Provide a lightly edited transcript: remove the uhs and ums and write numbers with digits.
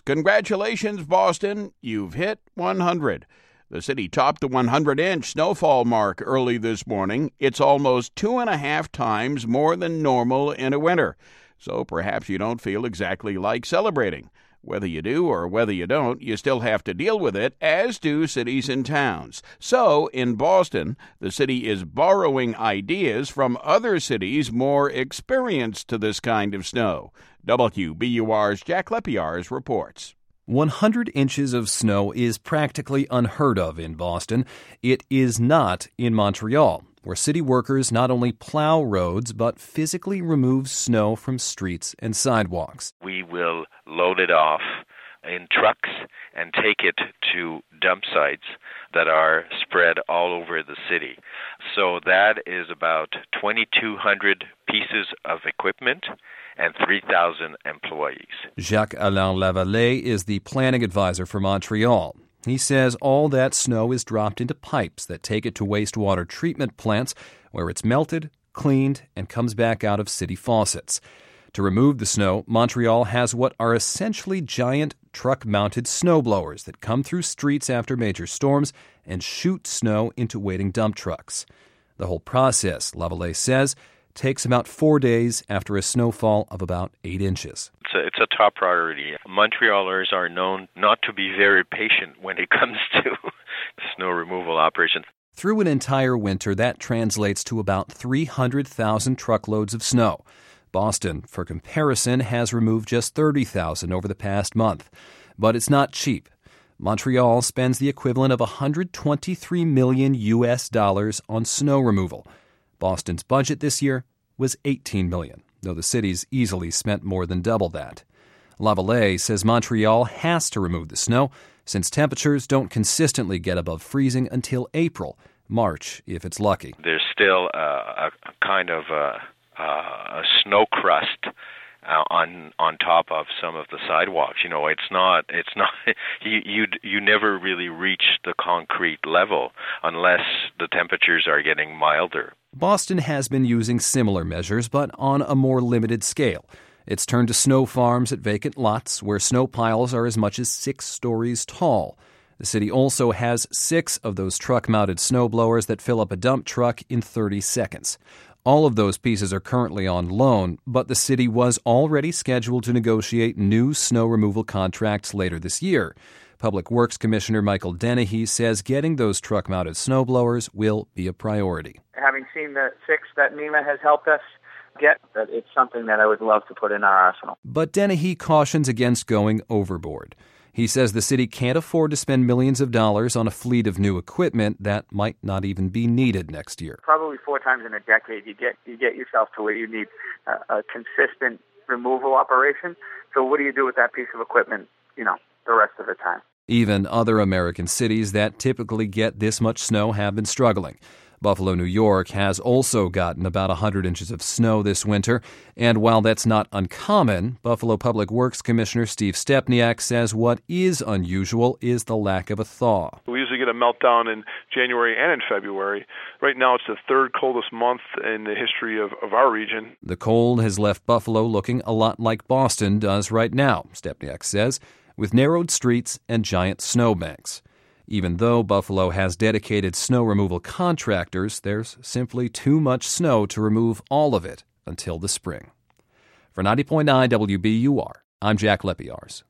Congratulations, Boston. You've hit 100. The city topped the 100-inch snowfall mark early this morning. It's almost 2.5 times more than normal in a winter. So perhaps you don't feel exactly like celebrating. Whether you do or whether you don't, you still have to deal with it, as do cities and towns. So, in Boston, the city is borrowing ideas from other cities more experienced to this kind of snow. WBUR's Jack Lepiarz reports. 100 inches of snow is practically unheard of in Boston. It is not in Montreal, where city workers not only plow roads but physically remove snow from streets and sidewalks. We will load it off in trucks and take it to dump sites that are spread all over the city. So that is about 2,200 pieces of equipment and 3,000 employees. Jacques-Alain Lavallee is the planning advisor for Montreal. He says all that snow is dropped into pipes that take it to wastewater treatment plants, where it's melted, cleaned, and comes back out of city faucets. To remove the snow, Montreal has what are essentially giant truck-mounted snowblowers that come through streets after major storms and shoot snow into waiting dump trucks. The whole process, Lavallee says, takes about 4 days after a snowfall of about 8 inches. It's a top priority. Montrealers are known not to be very patient when it comes to snow removal operations. Through an entire winter, that translates to about 300,000 truckloads of snow. Boston, for comparison, has removed just 30,000 over the past month. But it's not cheap. Montreal spends the equivalent of $123 million on snow removal. Boston's budget this year was $18 million, though the city's easily spent more than double that. Lavallee says Montreal has to remove the snow since temperatures don't consistently get above freezing until April, March if it's lucky. There's still a kind of a snow crust on top of some of the sidewalks. You know, it's not you never really reach the concrete level unless the temperatures are getting milder. Boston has been using similar measures, but on a more limited scale. It's turned to snow farms at vacant lots where snow piles are as much as 6 stories tall. The city also has 6 of those truck-mounted snow blowers that fill up a dump truck in 30 seconds. All of those pieces are currently on loan, but the city was already scheduled to negotiate new snow removal contracts later this year. Public Works Commissioner Michael Dennehy says getting those truck-mounted snowblowers will be a priority. Having seen the 6 that NEMA has helped us get, it's something that I would love to put in our arsenal. But Dennehy cautions against going overboard. He says the city can't afford to spend millions of dollars on a fleet of new equipment that might not even be needed next year. Probably 4 times in a decade you get yourself to where you need a consistent removal operation. So what do you do with that piece of equipment, the rest of the time? Even other American cities that typically get this much snow have been struggling. Buffalo, New York has also gotten about 100 inches of snow this winter, and while that's not uncommon, Buffalo Public Works Commissioner Steve Stepniak says what is unusual is the lack of a thaw. We usually get a meltdown in January and in February. Right now it's the 3rd coldest month in the history of our region. The cold has left Buffalo looking a lot like Boston does right now, Stepniak says, with narrowed streets and giant snowbanks. Even though Buffalo has dedicated snow removal contractors, there's simply too much snow to remove all of it until the spring. For 90.9 WBUR, I'm Jack Lepiarz.